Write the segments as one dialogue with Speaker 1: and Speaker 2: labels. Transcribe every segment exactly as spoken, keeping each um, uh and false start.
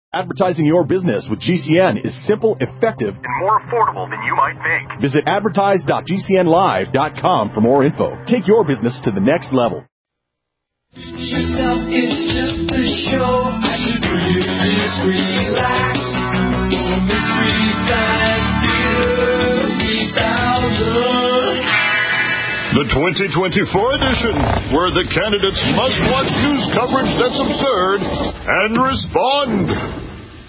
Speaker 1: Advertising your business with G C N is simple, effective,
Speaker 2: and more affordable than you might think.
Speaker 1: Visit advertise dot g c n live dot com for more info. Take your business to the next level.
Speaker 3: Yourself is just a show. I should really just relax. On this free side theater three thousand.
Speaker 4: The twenty twenty-four edition, where the candidates must watch news coverage that's absurd and respond.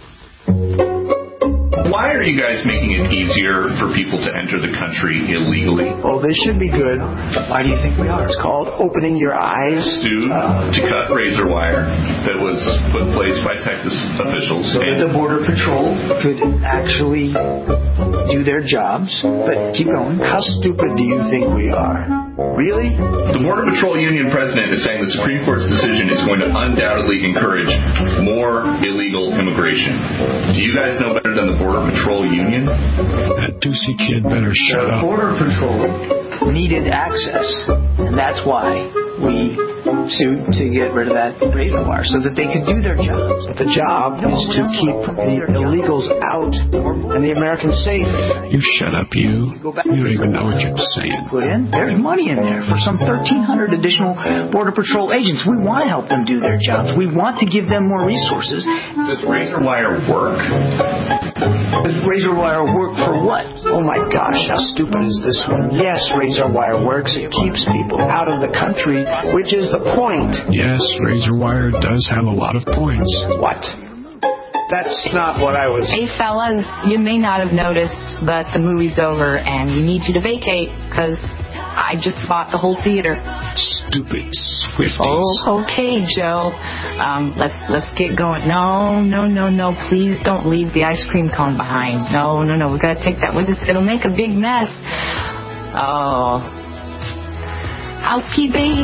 Speaker 5: Why are you guys making it easier for people to enter the country illegally?
Speaker 6: Oh, this should be good. Why do you think we are? It's called opening your eyes.
Speaker 5: Sued uh, to cut razor wire that was put in place by Texas officials.
Speaker 6: So that the Border Patrol could actually do their jobs. But keep going. How stupid do you think we are? Really?
Speaker 5: The Border Patrol Union president is saying the Supreme Court's decision is going to undoubtedly encourage more illegal immigration. Do you guys know better than the Border Patrol Union?
Speaker 7: That Ducey kid better shut
Speaker 6: the
Speaker 7: up.
Speaker 6: Border Patrol needed access, and that's why we sued to get rid of that razor wire, so that they could do their jobs. But the job is to keep the illegals out and the Americans safe.
Speaker 7: You shut up, you. You don't even know what you're saying.
Speaker 6: Put in, there's money in there for some thirteen hundred additional Border Patrol agents. We want to help them do their jobs. We want to give them more resources.
Speaker 5: Does razor wire work?
Speaker 6: Does razor wire work for what? Oh my gosh, how stupid is this one? Yes, razor wire works. It keeps people out of the country, which is the point.
Speaker 7: Yes, razor wire does have a lot of points.
Speaker 6: What? That's not what I was...
Speaker 8: Hey, fellas, you may not have noticed, but the movie's over, and we need you to vacate, because I just bought the whole theater.
Speaker 7: Stupid Swifties.
Speaker 8: Oh, okay, Joe. Um, let's let's get going. No, no, no, no. Please don't leave the ice cream cone behind. No, no, no. We've got to take that with us. It'll make a big mess. Oh. Housekeeping.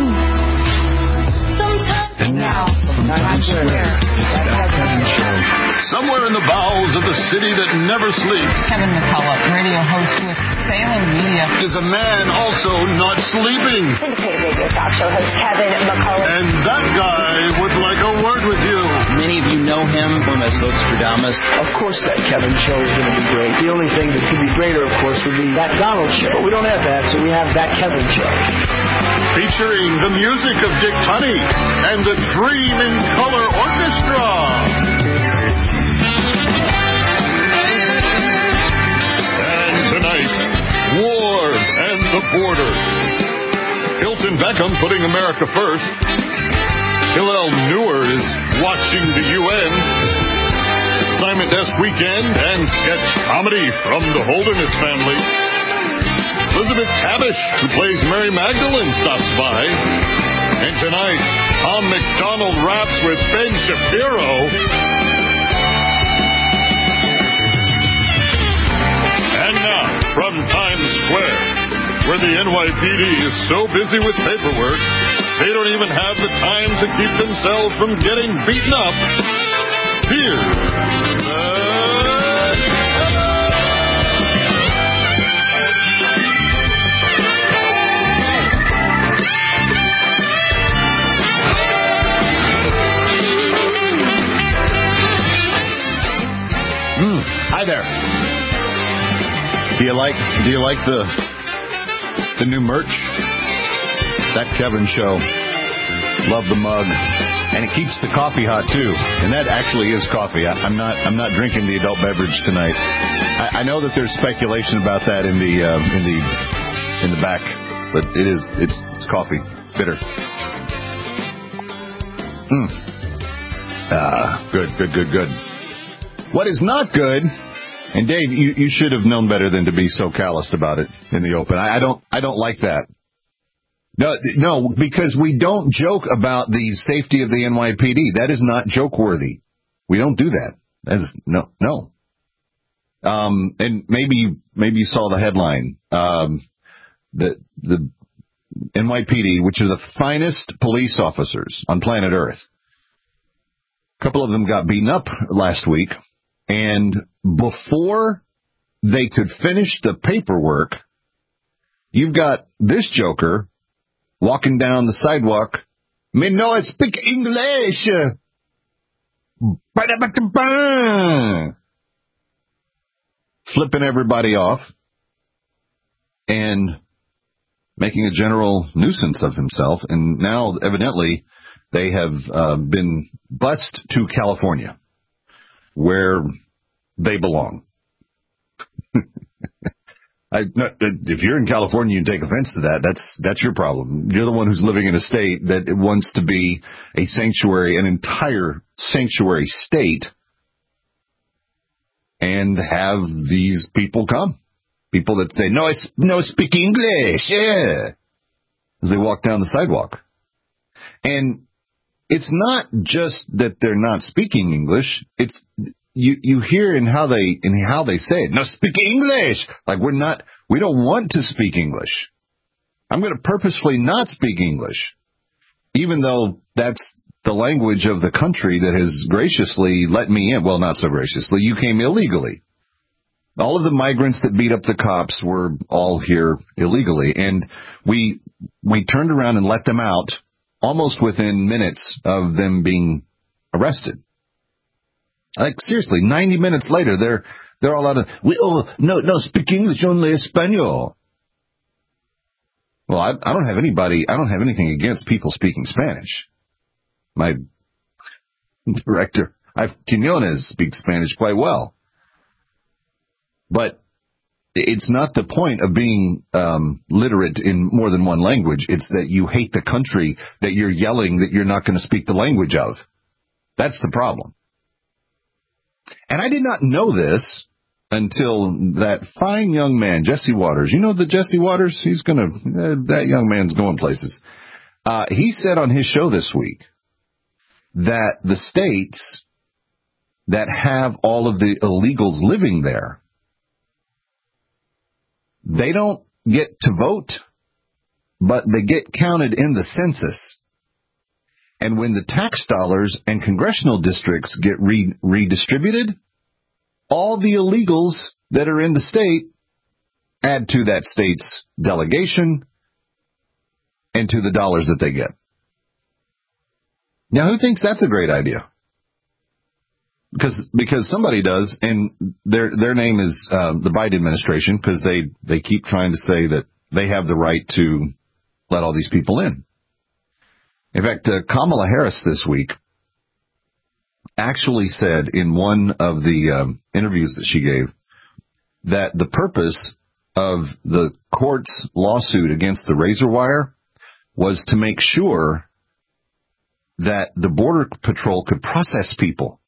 Speaker 7: And now, from
Speaker 8: Times Square,
Speaker 7: that Kevin Show.
Speaker 4: Somewhere in the bowels of the city that never sleeps,
Speaker 9: Kevin McCullough, radio host with Salem Media,
Speaker 4: is a man also not sleeping.
Speaker 10: Syndicated radio talk show host Kevin McCullough.
Speaker 4: And that guy would like a word with you.
Speaker 11: Many of you know him from as Nostradamus.
Speaker 6: Of course that Kevin show is going to be great. The only thing that could be greater, of course, would be that Donald show. But we don't have that, so we have that Kevin show.
Speaker 4: Featuring the music of Dick Tunney and the Dream in Color Orchestra. And tonight, war and the border. Hilton Beckham putting America first. Hillel Neuer is watching the U N. Assignment Desk Weekend and sketch comedy from the Holderness family. Elizabeth Tabish, who plays Mary Magdalene, stops by. And tonight, Tom McDonald raps with Ben Shapiro. And now, from Times Square, where the N Y P D is so busy with paperwork, they don't even have the time to keep themselves from getting beaten up. Here's
Speaker 12: Mm, hi there. Do you like do you like the the new merch? That Kevin show. Love the mug. And it keeps the coffee hot too. And that actually is coffee. I, I'm not I'm not drinking the adult beverage tonight. I, I know that there's speculation about that in the um, in the in the back, but it is it's it's coffee. Bitter. Mm. Ah, good, good, good, good. What is not good, and Dave, you, you should have known better than to be so calloused about it in the open. I, I don't I don't like that. No, no, because we don't joke about the safety of the N Y P D. That is not joke-worthy. We don't do that. That is no, no. Um, and maybe maybe you saw the headline. Um, the the N Y P D, which are the finest police officers on planet Earth. A couple of them got beaten up last week. And before they could finish the paperwork, you've got this joker walking down the sidewalk. Me no speak English. flipping everybody off and making a general nuisance of himself. And now, evidently, they have uh, been bused to California, where they belong. I, no, if you're in California and you take offense to that, that's that's your problem. You're the one who's living in a state that wants to be a sanctuary, an entire sanctuary state, and have these people come. People that say, no, I no speak English, yeah, as they walk down the sidewalk. And it's not just that they're not speaking English. It's you you hear in how they in how they say it. No, speak English. Like we're not. We don't want to speak English. I'm going to purposefully not speak English, even though that's the language of the country that has graciously let me in. Well, not so graciously. You came illegally. All of the migrants that beat up the cops were all here illegally, and we we turned around and let them out almost within minutes of them being arrested. Like, seriously, ninety minutes later, they're they're all out of, we, oh, no, no, speak English, only Espanol. Well, I, I don't have anybody, I don't have anything against people speaking Spanish. My director, I've, Quinones, speaks Spanish quite well. But it's not the point of being um, literate in more than one language. It's that you hate the country that you're yelling that you're not going to speak the language of. That's the problem. And I did not know this until that fine young man, Jesse Waters. You know the Jesse Waters? He's going to, uh, that young man's going places. Uh, he said on his show this week that the states that have all of the illegals living there, they don't get to vote, but they get counted in the census. And when the tax dollars and congressional districts get re- redistributed, all the illegals that are in the state add to that state's delegation and to the dollars that they get. Now, who thinks that's a great idea? Because because somebody does, and their their name is uh, the Biden administration, because they, they keep trying to say that they have the right to let all these people in. In fact, uh, Kamala Harris this week actually said in one of the um, interviews that she gave that the purpose of the court's lawsuit against the razor wire was to make sure that the Border Patrol could process people.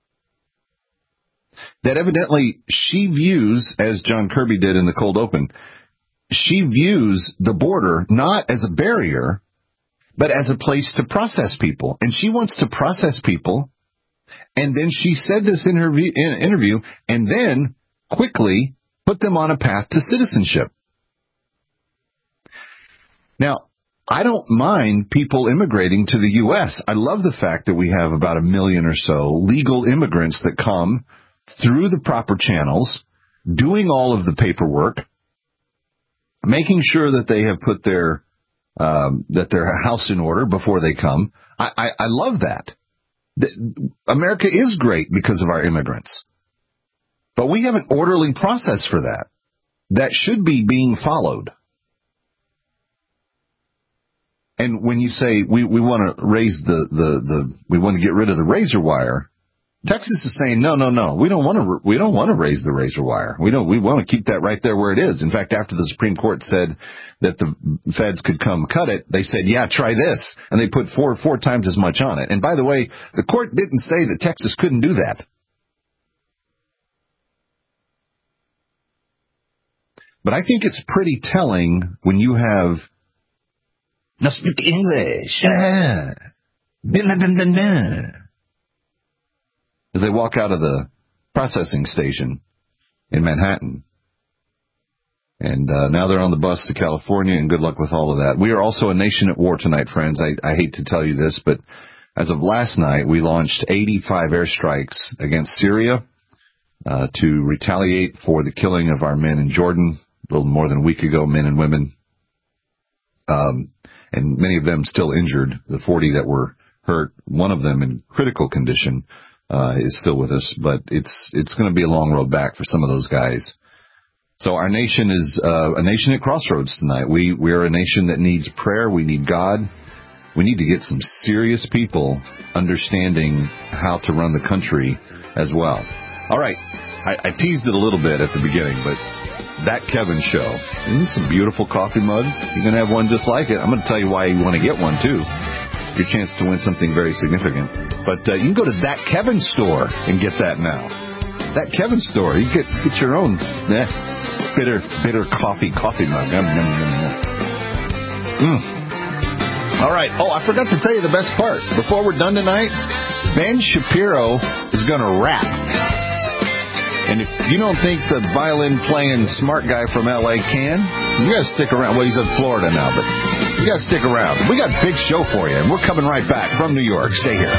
Speaker 12: That evidently she views, as John Kirby did in the cold open, she views the border not as a barrier, but as a place to process people. And she wants to process people. And then she said this in her v- in interview, and then quickly put them on a path to citizenship. Now, I don't mind people immigrating to the U S. I love the fact that we have about a million or so legal immigrants that come through the proper channels, doing all of the paperwork, making sure that they have put their um, that their house in order before they come. I, I, I love that. The, America is great because of our immigrants. But we have an orderly process for that. That should be being followed. And when you say we, we want to raise the, the, the we want to get rid of the razor wire, Texas is saying no, no, no. We don't want to. We don't want to raise the razor wire. We don't. We want to keep that right there where it is. In fact, after the Supreme Court said that the feds could come cut it, they said, "Yeah, try this," and they put four four times as much on it. And by the way, the court didn't say that Texas couldn't do that. But I think it's pretty telling when you have now speak English. Ah. As they walk out of the processing station in Manhattan. And uh, now they're on the bus to California, and good luck with all of that. We are also a nation at war tonight, friends. I, I hate to tell you this, but as of last night, we launched eighty-five airstrikes against Syria uh, to retaliate for the killing of our men in Jordan a little more than a week ago, men and women. Um, and many of them still injured, the forty that were hurt, one of them in critical condition. uh, is still with us, but it's it's going to be a long road back for some of those guys. So our nation is uh, a nation at crossroads tonight. We we are a nation that needs prayer. We need God. We need to get some serious people understanding how to run the country as well. All right, I, I teased it a little bit at the beginning, but That Kevin Show. Isn't this a beautiful coffee mug? You're going to have one just like it. I'm going to tell you why you want to get one, too. Your chance to win something very significant. But uh, you can go to That Kevin Store and get that now. That Kevin Store. You get get your own eh, bitter, bitter coffee, coffee mug. Yum, yum, yum, yum. Mm. All right. Oh, I forgot to tell you the best part. Before we're done tonight, Ben Shapiro is going to rap. And if you don't think the violin-playing smart guy from L A can, you got to stick around. Well, he's in Florida now, but you got to stick around. We got a big show for you, and we're coming right back from New York. Stay here.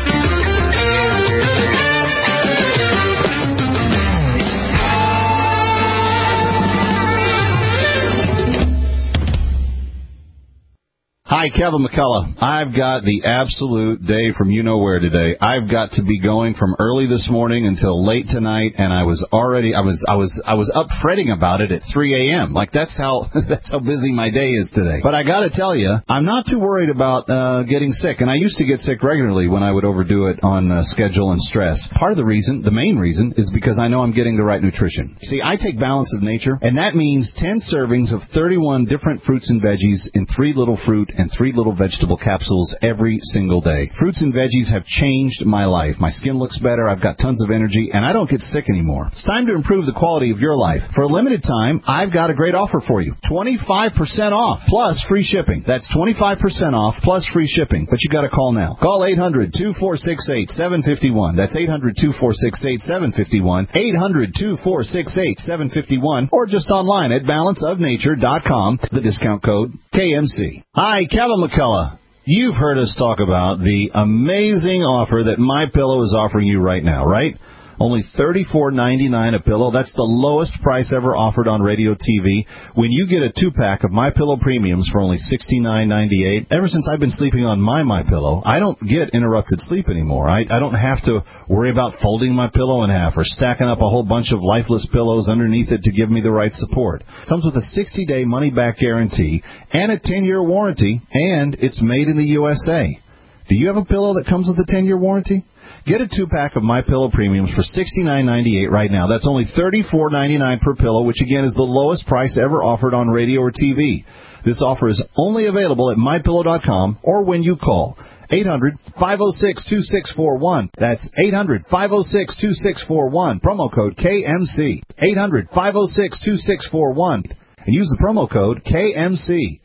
Speaker 12: Hi, Kevin McCullough. I've got the absolute day from you-know-where today. I've got to be going from early this morning until late tonight, and I was already, I was, I was, I was up fretting about it at three a.m. Like, that's how, that's how busy my day is today. But I gotta tell you, I'm not too worried about, uh, getting sick. And I used to get sick regularly when I would overdo it on uh, schedule and stress. Part of the reason, the main reason, is because I know I'm getting the right nutrition. See, I take Balance of Nature, and that means ten servings of thirty-one different fruits and veggies in three little fruit and three little vegetable capsules every single day. Fruits and veggies have changed my life. My skin looks better, I've got tons of energy, and I don't get sick anymore. It's time to improve the quality of your life. For a limited time, I've got a great offer for you. twenty-five percent off, plus free shipping. That's twenty-five percent off, plus free shipping. But you got to call now. Call eight hundred, two four six eight, seven five one. That's eight hundred, two four six eight, seven five one. eight hundred, two four six eight, seven five one. Or just online at balance of nature dot com. The discount code K M C. Hi, Kevin McCullough. You've heard us talk about the amazing offer that MyPillow is offering you right now, right? Only thirty-four ninety-nine a pillow. That's the lowest price ever offered on radio T V. When you get a two-pack of MyPillow Premiums for only sixty-nine ninety-eight, ever since I've been sleeping on my MyPillow, I don't get interrupted sleep anymore. I, I don't have to worry about folding my pillow in half or stacking up a whole bunch of lifeless pillows underneath it to give me the right support. Comes with a sixty-day money-back guarantee and a ten-year warranty, and it's made in the U S A. Do you have a pillow that comes with a ten-year warranty? Get a two-pack of MyPillow Premiums for sixty-nine ninety-eight right now. That's only thirty-four ninety-nine per pillow, which, again, is the lowest price ever offered on radio or T V. This offer is only available at my pillow dot com or when you call eight hundred, five oh six, two six four one. That's eight hundred, five oh six, two six four one. Promo code K M C. eight hundred, five oh six, two six four one. And use the promo code K M C.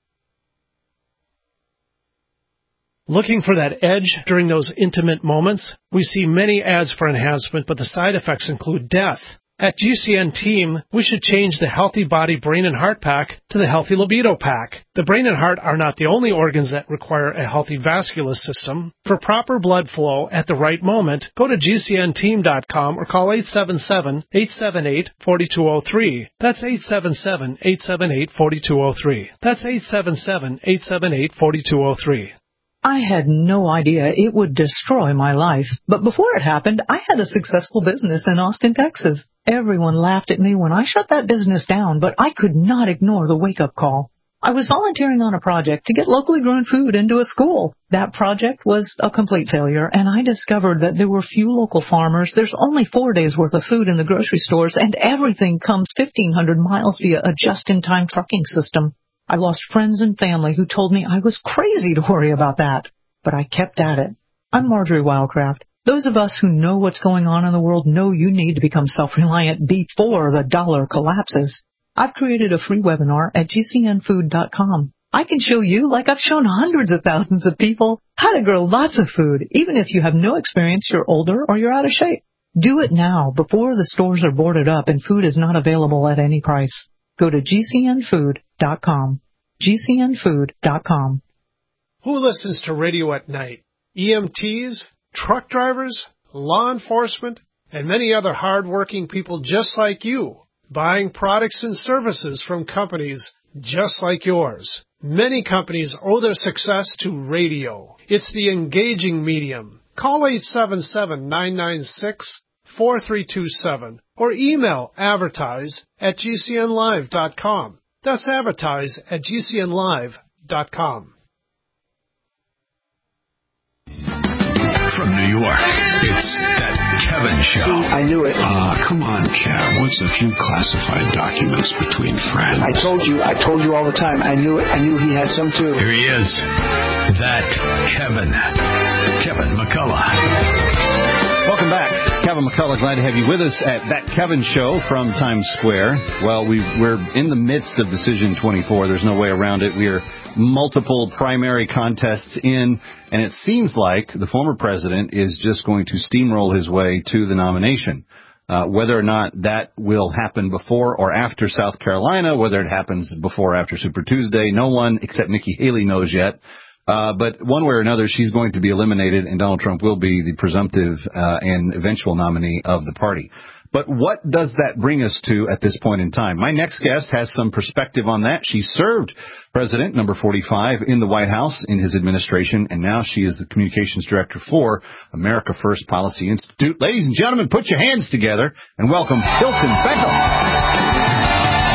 Speaker 13: Looking for that edge during those intimate moments? We see many ads for enhancement, but the side effects include death. At G C N Team, we should change the Healthy Body, Brain, and Heart Pack to the Healthy Libido Pack. The brain and heart are not the only organs that require a healthy vascular system. For proper blood flow at the right moment, go to G C N team dot com or call eight seven seven, eight seven eight, four two zero three. That's eight seven seven, eight seven eight, four two zero three. That's eight seven seven, eight seven eight, four two zero three.
Speaker 14: I had no idea it would destroy my life. But before it happened, I had a successful business in Austin, Texas. Everyone laughed at me when I shut that business down, but I could not ignore the wake-up call. I was volunteering on a project to get locally grown food into a school. That project was a complete failure, and I discovered that there were few local farmers. There's only four days' worth of food in the grocery stores, and everything comes fifteen hundred miles via a just-in-time trucking system. I lost friends and family who told me I was crazy to worry about that, but I kept at it. I'm Marjorie Wildcraft. Those of us who know what's going on in the world know you need to become self-reliant before the dollar collapses. I've created a free webinar at G C N food dot com. I can show you, like I've shown hundreds of thousands of people, how to grow lots of food, even if you have no experience, you're older, or you're out of shape. Do it now, before the stores are boarded up and food is not available at any price. Go to G C N food dot com. G C N food dot com.
Speaker 13: Who listens to radio at night? E M Ts, truck drivers, law enforcement, and many other hard-working people just like you, buying products and services from companies just like yours. Many companies owe their success to radio. It's the engaging medium. Call eight seven seven, nine nine six, four three two seven or email advertise at g c n live dot com. That's advertise at g c n live dot com.
Speaker 7: From New York, it's That Kevin Show.
Speaker 6: See, I knew it.
Speaker 7: Ah, uh, come on, Kev. What's a few classified documents between friends?
Speaker 6: I told you. I told you all the time. I knew it. I knew he had some, too.
Speaker 7: Here he is. That Kevin. Kevin McCullough.
Speaker 12: Welcome back. Kevin McCullough, glad to have you with us at That Kevin Show from Times Square. Well, we, we're in the midst of Decision twenty-four. There's no way around it. We are multiple primary contests in, and it seems like the former president is just going to steamroll his way to the nomination. Uh, whether or not that will happen before or after South Carolina, whether it happens before or after Super Tuesday, no one except Nikki Haley knows yet. Uh, but one way or another, she's going to be eliminated, and Donald Trump will be the presumptive uh, and eventual nominee of the party. But what does that bring us to at this point in time? My next guest has some perspective on that. She served President number forty-five in the White House in his administration, and now she is the communications director for America First Policy Institute. Ladies and gentlemen, put your hands together and welcome Hilton Beckham.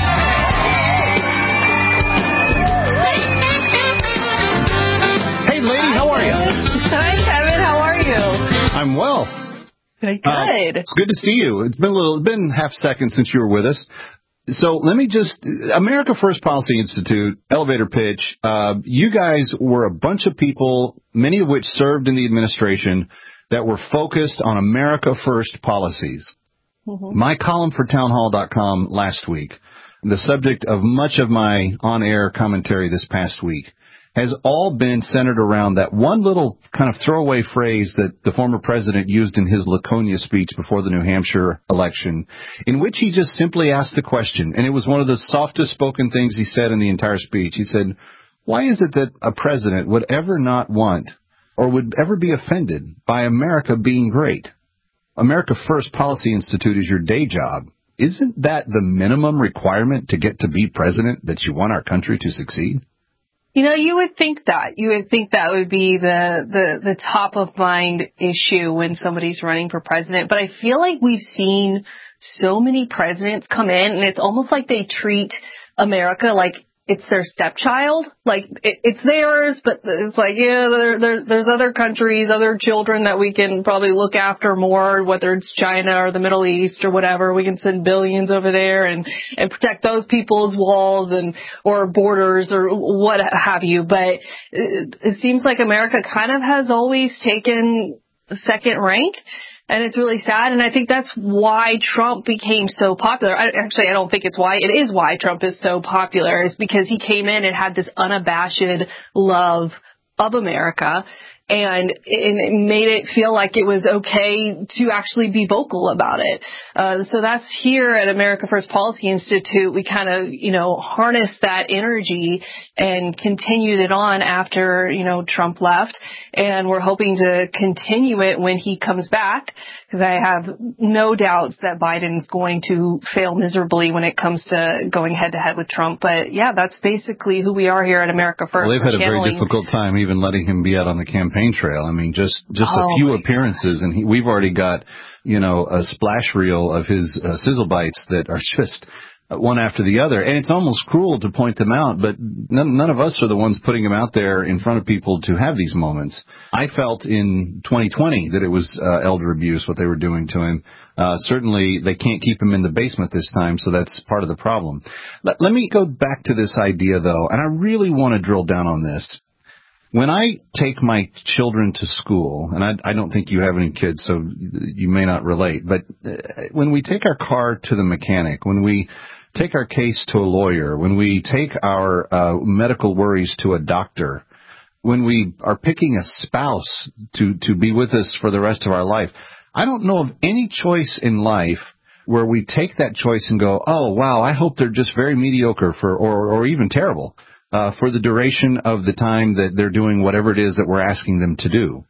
Speaker 15: Hi, Kevin. How are you?
Speaker 12: I'm well.
Speaker 15: Good.
Speaker 12: Uh, it's good to see you. It's been a little, it's been half a second since you were with us. So let me just, America First Policy Institute, elevator pitch. Uh, you guys were a bunch of people, many of which served in the administration, that were focused on America First policies. Mm-hmm. My column for townhall dot com last week, the subject of much of my on-air commentary this past week, has all been centered around that one little kind of throwaway phrase that the former president used in his Laconia speech before the New Hampshire election, in which he just simply asked the question, and it was one of the softest spoken things he said in the entire speech. He said, why is it that a president would ever not want or would ever be offended by America being great? America First Policy Institute is your day job. Isn't that the minimum requirement to get to be president, that you want our country to succeed?
Speaker 15: You know, you would think that. You would think that would be the, the, the top of mind issue when somebody's running for president. But I feel like we've seen so many presidents come in, and it's almost like they treat America like it's their stepchild. Like, it, it's theirs, but it's like, yeah, there, there, there's other countries, other children that we can probably look after more, whether it's China or the Middle East or whatever. We can send billions over there and, and protect those people's walls and, or borders or what have you. But it, it seems like America kind of has always taken second rank. And it's really sad, and I think that's why Trump became so popular. I, actually, I don't think it's why. It is why Trump is so popular, is because he came in and had this unabashed love of America, and it made it feel like it was okay to actually be vocal about it. Uh, so that's here at America First Policy Institute. We kind of, you know, harnessed that energy and continued it on after, you know, Trump left. And we're hoping to continue it when he comes back, because I have no doubts that Biden's going to fail miserably when it comes to going head to head with Trump. But yeah, that's basically who we are here at America First.
Speaker 12: Well, they've had a very difficult time even letting him be out on the campaign trail. I mean, just just
Speaker 15: oh,
Speaker 12: a few appearances, and he, we've already got, you know, a splash reel of his uh, sizzle bites that are just one after the other. And it's almost cruel to point them out, but none, none of us are the ones putting them out there in front of people to have these moments. I felt in twenty twenty that it was uh, elder abuse, what they were doing to him. Uh, certainly, they can't keep him in the basement this time, so that's part of the problem. Let, let me go back to this idea, though, and I really want to drill down on this. When I take my children to school, and I, I don't think you have any kids, so you may not relate, but when we take our car to the mechanic, when we take our case to a lawyer, when we take our uh, medical worries to a doctor, when we are picking a spouse to, to be with us for the rest of our life, I don't know of any choice in life where we take that choice and go, oh, wow, I hope they're just very mediocre for, or, or even terrible. Uh, for the duration of the time that they're doing whatever it is that we're asking them to do.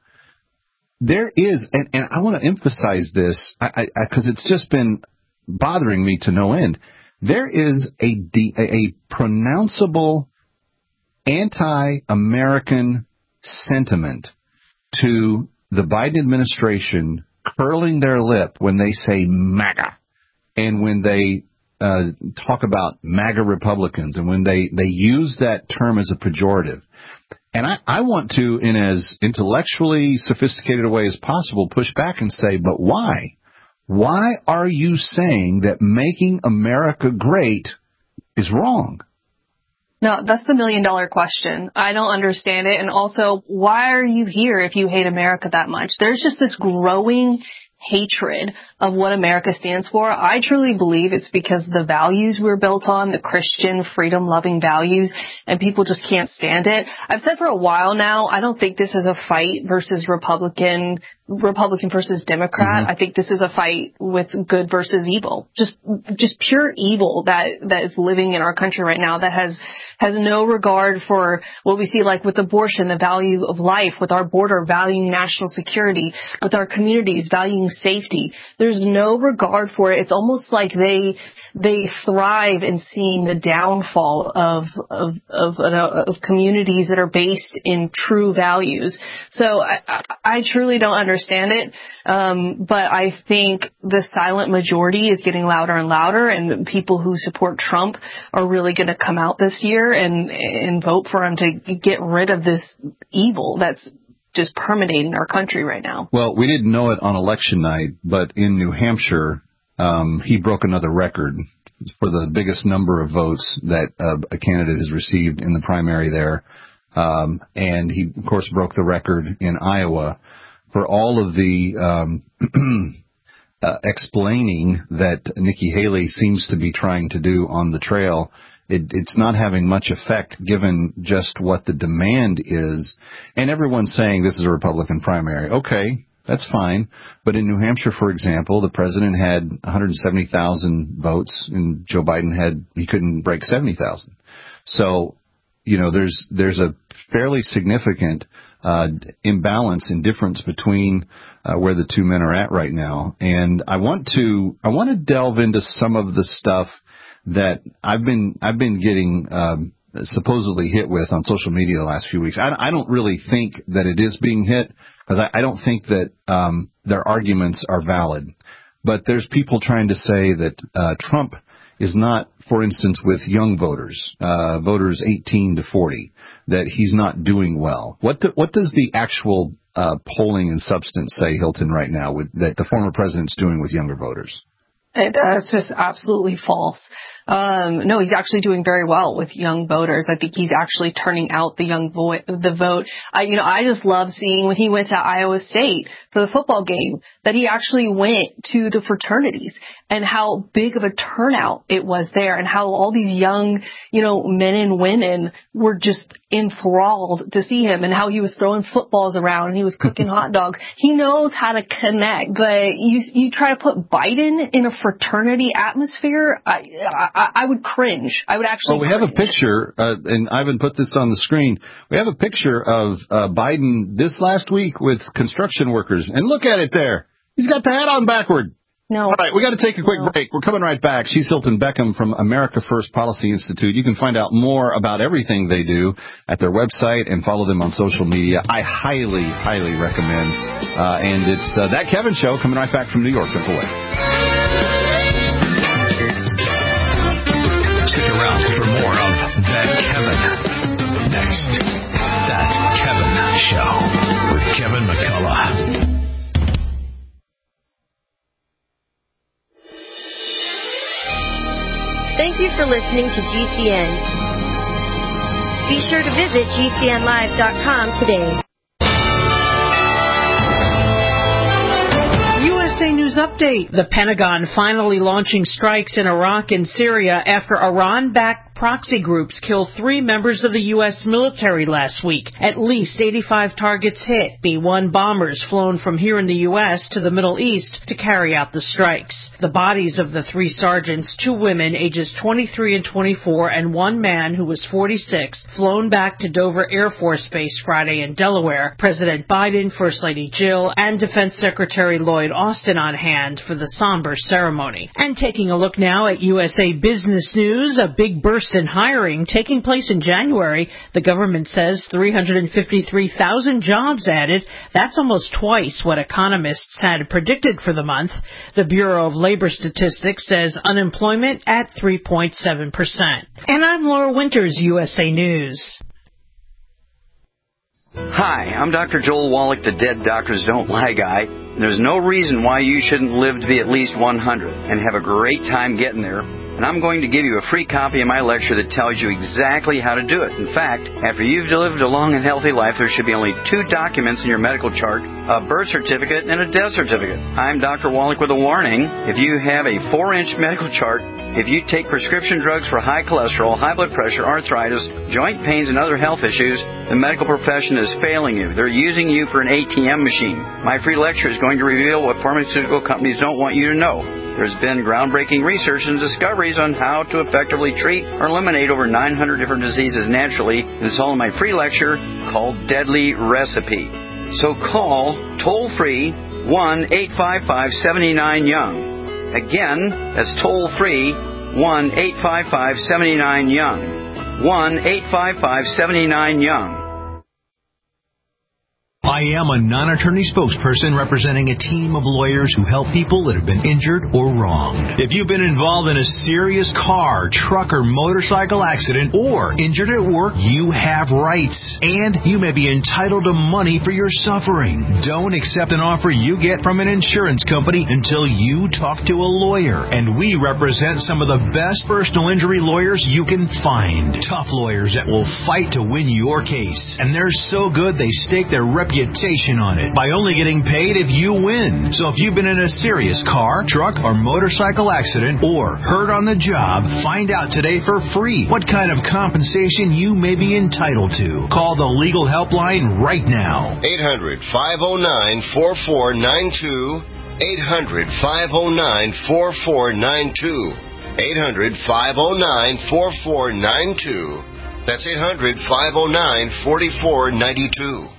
Speaker 12: There is, and, and I want to emphasize this, because it's just been bothering me to no end, there is a, de- a pronounceable anti-American sentiment to the Biden administration curling their lip when they say MAGA and when they uh, talk about MAGA Republicans and when they, they use that term as a pejorative. And I, I want to, in as intellectually sophisticated a way as possible, push back and say, but why? Why are you saying that making America great is wrong?
Speaker 15: No, that's the million dollar question. I don't understand it. And also, why are you here if you hate America that much? There's just this growing hatred of what America stands for. I truly believe it's because the values we're built on, the Christian, freedom-loving values, and people just can't stand it. I've said for a while now, I don't think this is a fight versus Republican, Republican versus Democrat. Mm-hmm. I think this is a fight with good versus evil. Just, just pure evil that, that is living in our country right now that has, has no regard for what we see like with abortion, the value of life, with our border valuing national security, with our communities valuing safety. There's no regard for it. It's almost like they they thrive in seeing the downfall of of of, of communities that are based in true values. So I, I, I truly don't understand it. Um, but I think the silent majority is getting louder and louder, and people who support Trump are really going to come out this year and and vote for him to get rid of this evil that's just permeating our country right now.
Speaker 12: Well, we didn't know it on election night, but in New Hampshire, um, he broke another record for the biggest number of votes that uh, a candidate has received in the primary there. Um, and he, of course, broke the record in Iowa for all of the um, uh, explaining that Nikki Haley seems to be trying to do on the trail. It, it's not having much effect given just what the demand is. And everyone's saying this is a Republican primary. Okay, that's fine. But in New Hampshire, for example, the president had one hundred seventy thousand votes and Joe Biden had, he couldn't break seventy thousand. So, you know, there's, there's a fairly significant uh, imbalance and difference between uh, where the two men are at right now. And I want to, I want to delve into some of the stuff that I've been I've been getting um, supposedly hit with on social media the last few weeks. I, I don't really think that it is being hit because I, I don't think that um, their arguments are valid. But there's people trying to say that uh, Trump is not, for instance, with young voters, uh, voters eighteen to forty, that he's not doing well. What do, what does the actual uh, polling and substance say, Hilton, right now, with that the former president's doing with younger voters?
Speaker 15: It, uh, it's just absolutely false. Um, no, he's actually doing very well with young voters. I think he's actually turning out the young vo- the vote. I, you know, I just love seeing when he went to Iowa State for the football game that he actually went to the fraternities and how big of a turnout it was there and how all these young, you know, men and women were just enthralled to see him and how he was throwing footballs around and he was cooking hot dogs. He knows how to connect, but you you try to put Biden in a fraternity atmosphere, I, I, I would cringe. I would actually.
Speaker 12: Well, we
Speaker 15: cringe.
Speaker 12: have a picture, uh, and Ivan put this on the screen. We have a picture of uh, Biden this last week with construction workers, and look at it there. He's got the hat on backward.
Speaker 15: No.
Speaker 12: All right, we got to take a quick no. break. We're coming right back. She's Hilton Beckham from America First Policy Institute. You can find out more about everything they do at their website and follow them on social media. I highly, highly recommend. Uh, and it's uh, That Kevin Show coming right back from New York. Don't go away.
Speaker 7: Stick around for more of That Kevin. Next, That Kevin Show with Kevin McCullough.
Speaker 16: Thank you for listening to G C N. Be sure to visit G C N live dot com today.
Speaker 17: U S A News Update. The Pentagon finally launching strikes in Iraq and Syria after Iran-backed proxy groups killed three members of the U S military last week. At least eighty-five targets hit. B one bombers flown from here in the U S to the Middle East to carry out the strikes. The bodies of the three sergeants, two women ages twenty-three and twenty-four, and one man who was forty-six, flown back to Dover Air Force Base Friday in Delaware. President Biden, First Lady Jill, and Defense Secretary Lloyd Austin on hand for the somber ceremony. And taking a look now at U S A Business News, a big burst in hiring taking place in January. The government says three hundred fifty-three thousand jobs added. That's almost twice what economists had predicted for the month. The Bureau of Labor Statistics says unemployment at three point seven percent. And I'm Laura Winters, U S A News.
Speaker 18: Hi, I'm Doctor Joel Wallach, the Dead Doctors Don't Lie guy. There's no reason why you shouldn't live to be at least one hundred and have a great time getting there. And I'm going to give you a free copy of my lecture that tells you exactly how to do it. In fact, after you've lived a long and healthy life, there should be only two documents in your medical chart, a birth certificate and a death certificate. I'm Doctor Wallach with a warning. If you have a four-inch medical chart, if you take prescription drugs for high cholesterol, high blood pressure, arthritis, joint pains, and other health issues, the medical profession is failing you. They're using you for an A T M machine. My free lecture is going to reveal what pharmaceutical companies don't want you to know. There's been groundbreaking research and discoveries on how to effectively treat or eliminate over nine hundred different diseases naturally. It's all in my free lecture called Deadly Recipe. So call toll-free one eight five five, seven nine, young. Again, that's toll-free one eight five five, seven nine, young. one eight five five, seven nine, young.
Speaker 7: I am a non-attorney spokesperson representing a team of lawyers who help people that have been injured or wronged. If you've been involved in a serious car, truck, or motorcycle accident or injured at work, you have rights. And you may be entitled to money for your suffering. Don't accept an offer you get from an insurance company until you talk to a lawyer. And we represent some of the best personal injury lawyers you can find. Tough lawyers that will fight to win your case. And they're so good they stake their reputation on it by only getting paid if you win. So if you've been in a serious car, truck, or motorcycle accident or hurt on the job, find out today for free what kind of compensation you may be entitled to. Call the legal helpline right now.
Speaker 19: eight hundred, five oh nine, four four nine two. eight hundred, five oh nine, four four nine two. eight hundred, five oh nine, four four nine two. That's eight hundred, five oh nine, four four nine two.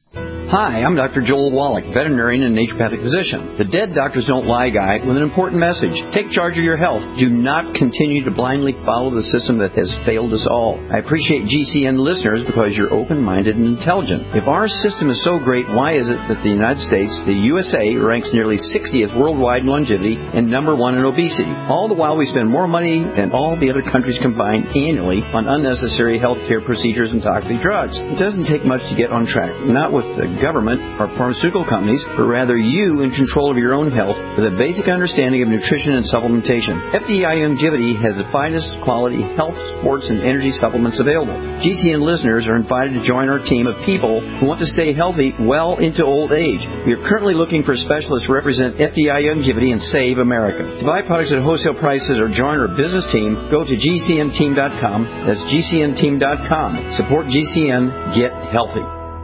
Speaker 20: Hi, I'm Doctor Joel Wallach, veterinarian and naturopathic physician. The Dead Doctors Don't Lie guy with an important message. Take charge of your health. Do not continue to blindly follow the system that has failed us all. I appreciate G C N listeners because you're open-minded and intelligent. If our system is so great, why is it that the United States, the U S A, ranks nearly sixtieth worldwide in longevity and number one in obesity? All the while we spend more money than all the other countries combined annually on unnecessary health care procedures and toxic drugs. It doesn't take much to get on track. Not with the government or pharmaceutical companies, but rather you in control of your own health with a basic understanding of nutrition and supplementation. F D I Longevity has the finest quality health, sports, and energy supplements available. G C N listeners are invited to join our team of people who want to stay healthy well into old age. We are currently looking for specialists to represent F D I Longevity and Save America. To buy products at wholesale prices or join our business team, go to G C N team dot com. That's G C N team dot com. Support G C N. Get healthy.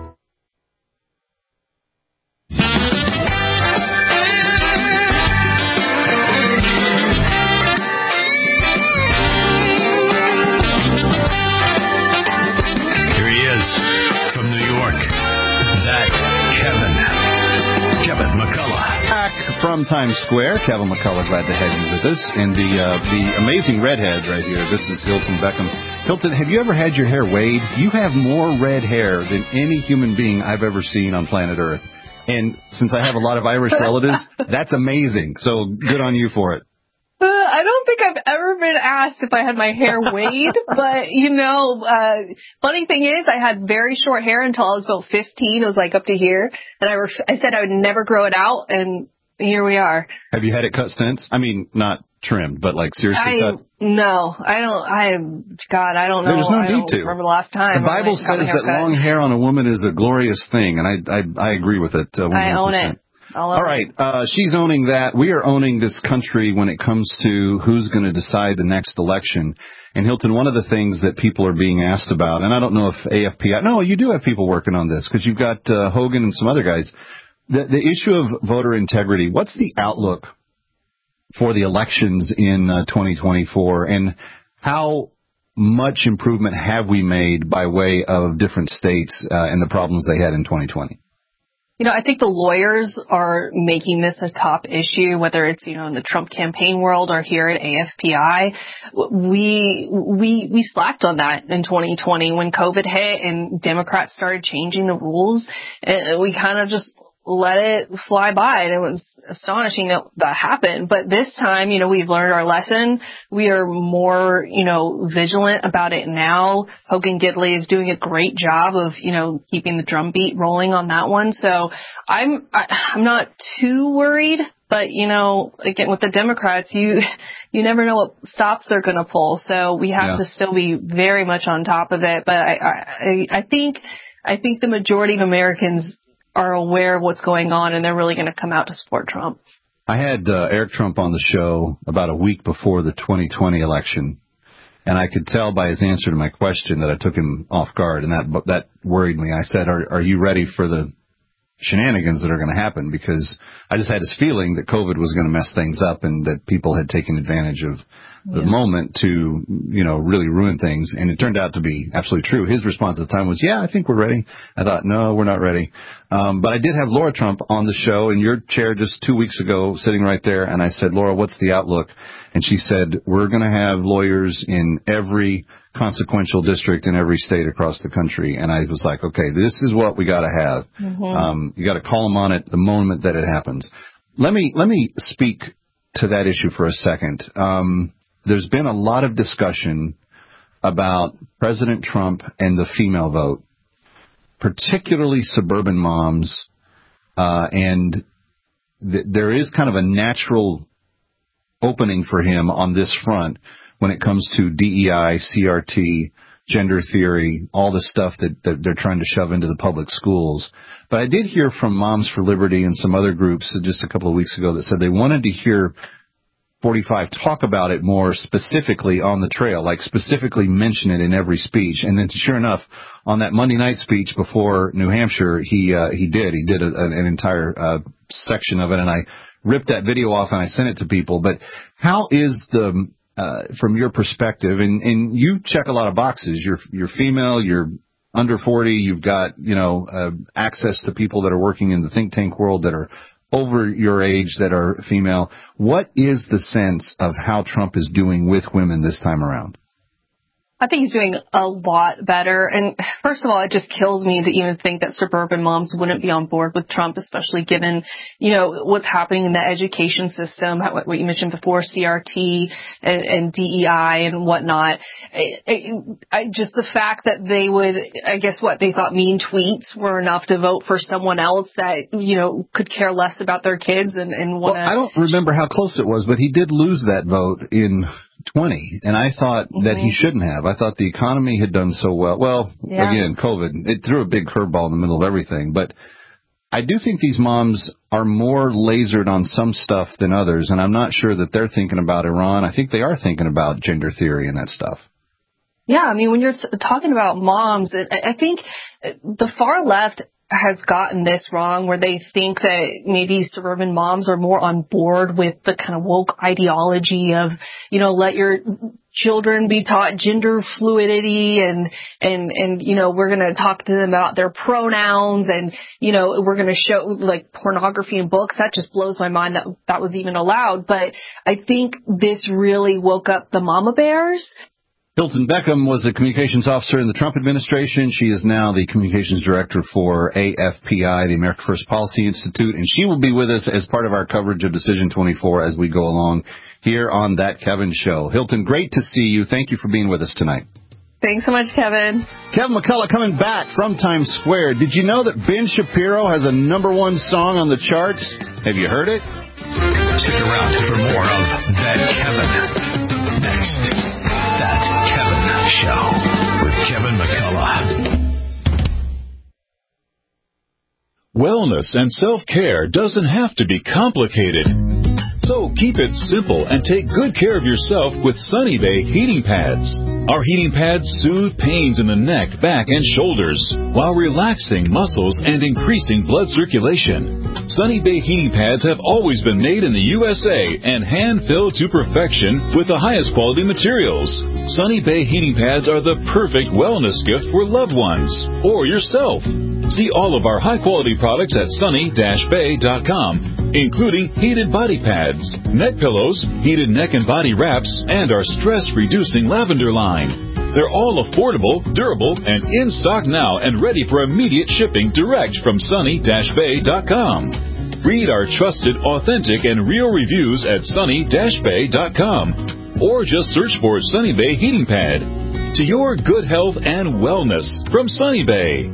Speaker 12: From Times Square, Kevin McCullough, glad to have you with us. And the uh, the amazing redhead right here, this is Hilton Beckham. Hilton, have you ever had your hair weighed? You have more red hair than any human being I've ever seen on planet Earth. And since I have a lot of Irish relatives, that's amazing. So good on you for it.
Speaker 15: Uh, I don't think I've ever been asked if I had my hair weighed, but, you know, uh, funny thing is I had very short hair until I was about fifteen. It was like up to here. And I, ref- I said I would never grow it out, and here we are.
Speaker 12: Have you had it cut since? I mean, not trimmed, but like seriously
Speaker 15: I,
Speaker 12: cut?
Speaker 15: No, I don't, I, God, I don't know.
Speaker 12: There's no
Speaker 15: I
Speaker 12: need
Speaker 15: don't
Speaker 12: to.
Speaker 15: remember the last time.
Speaker 12: The Bible says that long hair on a woman is a glorious thing, and I I, I agree with it. Uh,
Speaker 15: I own it.
Speaker 12: All right, uh, she's owning that. We are owning this country when it comes to who's going to decide the next election. And Hilton, one of the things that people are being asked about, and I don't know if A F P I, no, you do have people working on this because you've got uh, Hogan and some other guys. The, the issue of voter integrity, what's the outlook for the elections in uh, twenty twenty-four, and how much improvement have we made by way of different states uh, and the problems they had in twenty twenty?
Speaker 15: You know, I think the lawyers are making this a top issue, whether it's, you know, in the Trump campaign world or here at A F P I. We, we, we slacked on that in twenty twenty when COVID hit and Democrats started changing the rules. And we kind of just let it fly by, and it was astonishing that that happened. But this time, you know, we've learned our lesson. We are more, you know, vigilant about it now. Hogan Gidley is doing a great job of, you know, keeping the drumbeat rolling on that one. So I'm, I, I'm not too worried. But, you know, again, with the Democrats, you, you never know what stops they're going to pull. So we have yeah. to still be very much on top of it. But I, I, I think, I think the majority of Americans are aware of what's going on, and they're really going to come out to support Trump.
Speaker 12: I had uh, Eric Trump on the show about a week before the twenty twenty election, and I could tell by his answer to my question that I took him off guard, and that that worried me. I said, are, are you ready for the shenanigans that are going to happen? Because I just had this feeling that COVID was going to mess things up and that people had taken advantage of the yeah. moment to, you know, really ruin things. And it turned out to be absolutely true. His response at the time was, yeah, I think we're ready. I thought, no, we're not ready. Um, but I did have Laura Trump on the show in your chair just two weeks ago, sitting right there. And I said, Laura, what's the outlook? And she said, we're going to have lawyers in every consequential district in every state across the country. And I was like, okay, this is what we got to have. Mm-hmm. Um, you got to call them on it the moment that it happens. Let me, let me speak to that issue for a second. Um, There's been a lot of discussion about President Trump and the female vote, particularly suburban moms, uh, and th- there is kind of a natural opening for him on this front when it comes to D E I, C R T, gender theory, all the stuff that, that they're trying to shove into the public schools. But I did hear from Moms for Liberty and some other groups just a couple of weeks ago that said they wanted to hear forty-five talk about it more specifically on the trail, like specifically mention it in every speech. And then sure enough, on that Monday night speech before New Hampshire, he uh, he did. He did a, an entire uh, section of it, and I ripped that video off and I sent it to people. But how is the, uh, from your perspective, and, and you check a lot of boxes. You're, you're female, you're under forty, you've got, you know, uh, access to people that are working in the think tank world that are over your age that are female. What is the sense of how Trump is doing with women this time around?
Speaker 15: I think he's doing a lot better. And first of all, it just kills me to even think that suburban moms wouldn't be on board with Trump, especially given, you know, what's happening in the education system, what you mentioned before, C R T and, and D E I and whatnot. It, it, I, just the fact that they would, I guess what, they thought mean tweets were enough to vote for someone else that, you know, could care less about their kids and, and want to.
Speaker 12: Well, I don't remember how close it was, but he did lose that vote in twenty, and I thought mm-hmm. that he shouldn't have. I thought the economy had done so well. Well, yeah. again, COVID, it threw a big curveball in the middle of everything, but I do think these moms are more lasered on some stuff than others, and I'm not sure that they're thinking about Iran. I think they are thinking about gender theory and that stuff.
Speaker 15: Yeah, I mean, when you're talking about moms, I think the far left has gotten this wrong, where they think that maybe suburban moms are more on board with the kind of woke ideology of, you know, let your children be taught gender fluidity and, and, and, you know, we're going to talk to them about their pronouns and, you know, we're going to show like pornography in books. That just blows my mind that that was even allowed. But I think this really woke up the mama bears.
Speaker 12: Hilton Beckham was a communications officer in the Trump administration. She is now the communications director for A F P I, the America First Policy Institute, and she will be with us as part of our coverage of Decision twenty-four as we go along here on That Kevin Show. Hilton, great to see you. Thank you for being with us tonight.
Speaker 15: Thanks so much, Kevin.
Speaker 12: Kevin McCullough coming back from Times Square. Did you know that Ben Shapiro has a number one song on the charts? Have you heard it?
Speaker 7: Stick around for more of That Kevin next. That Kevin Show with Kevin McCullough.
Speaker 21: Wellness and self-care doesn't have to be complicated. So keep it simple and take good care of yourself with Sunny Bay heating pads. Our heating pads soothe pains in the neck, back, and shoulders while relaxing muscles and increasing blood circulation. Sunny Bay heating pads have always been made in the U S A and hand-filled to perfection with the highest quality materials. Sunny Bay heating pads are the perfect wellness gift for loved ones or yourself. See all of our high-quality products at sunny dash bay dot com, including heated body pads, neck pillows, heated neck and body wraps, and our stress-reducing lavender line. They're all affordable, durable, and in stock now and ready for immediate shipping direct from sunny dash bay dot com. Read our trusted, authentic, and real reviews at sunny dash bay dot com or just search for Sunny Bay Heating Pad. To your good health and wellness from Sunny Bay.